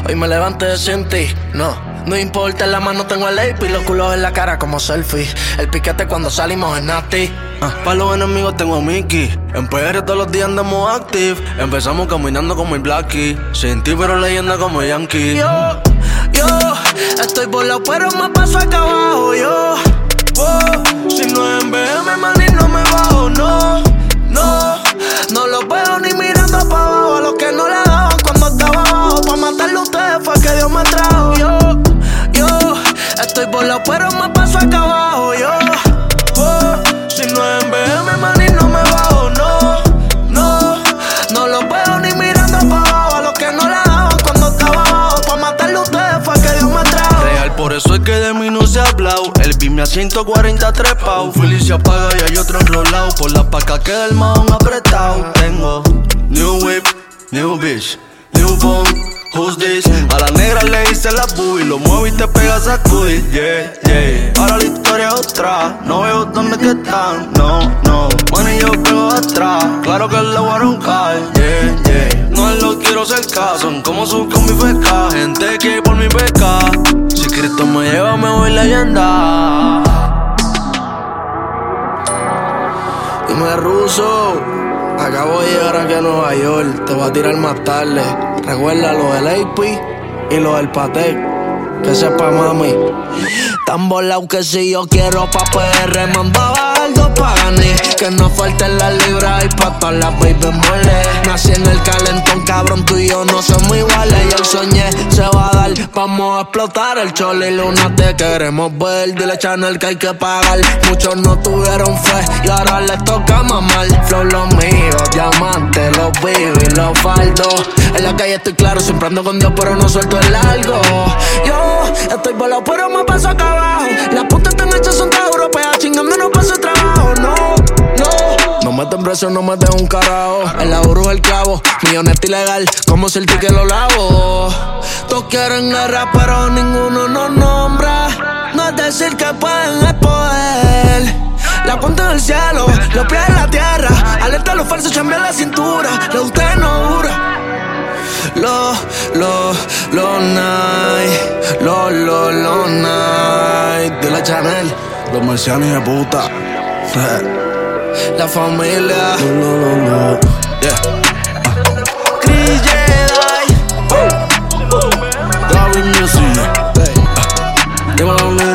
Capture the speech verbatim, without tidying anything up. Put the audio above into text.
Hoy me levanté sin ti, no. No importa, en la mano tengo el A P y los culos en la cara como selfie. El piquete cuando salimos en nasty. Uh, para los enemigos tengo a Mickey. En P R todos los días andamos active. Empezamos caminando como el Blackie. Sin ti pero leyenda como Yankee. Yo, yo, estoy volado pero me paso acá abajo. Yo, oh, si no es en B M, man, y no me bajo. No, no, no los veo ni mirando pa' abajo. A los que no le daban cuando estaba abajo. Pa' matarlo a ustedes fue que Dios me trajo. Yo, yo, estoy volado pero me paso acá abajo. Yo, oh, si no es en B M, man, y no me bajo. No, no, no los veo ni mirando pa' abajo. A los que no le daban cuando estaba abajo. Pa' matarlo a ustedes fue que Dios me trajo. Real, por eso es que de mí no se ha hablado. El beam a ciento cuarenta trepao. Philly se apaga y hay otro enrolado. Por la paca queda el mahón apretado. Tengo new whip, new bitch, new phone. Who's this? A la negra le hice la boobie. Lo muevo y te pega sacudir. Yeah, yeah. Ahora la historia es otra. No veo dónde que están. No, no. Bueno, y yo pego atrás. Claro que le voy a roncar. Yeah, yeah. No lo quiero cerca. Son como su con mi feca. Gente que por mi beca. Si Cristo me lleva, me voy leyenda. Dime, Ruso. Acabo de llegar aquí a Nueva York. Te voy a tirar más tarde. Recuerda lo del A P y lo del Patek. Que sepa, mami. Tan volado que si yo quiero pa' P R mando a bajar dos paganí. Que no falten las libras y pa' todas las baby mole. Nací en el calentón, cabrón, tú y yo no somos iguales. Y el soñé se va a dar, vamos a explotar el chole y luna te queremos ver. Dile Chanel que hay que pagar. Muchos no tuvieron fe y ahora les toca mamar. Flow los míos, diamantes, los vivos y los faldos. En la calle estoy claro, siempre ando con Dios pero no suelto el largo. Yo estoy volado pero me paso acá abajo. Las putas están hechas son todas europeas. Chingando no paso trabajo, no, no. No meten precio, no meten un carajo. En la burbuja el clavo, milloneta ilegal. Como si el ticket lo lavo. Todos quieren guerra pero ninguno nos nombra. No es decir que pueden, es poder. La cuenta en el cielo, los pies en la tierra. Alerta a los falsos, chambea la cintura. Lo de usted no dura. Los, los, los night, los, los, los night de la Chanel, los marcianos de puta, la familia, lo, lo, lo, lo. Yeah. Chris Jedi, David Music, dímelo,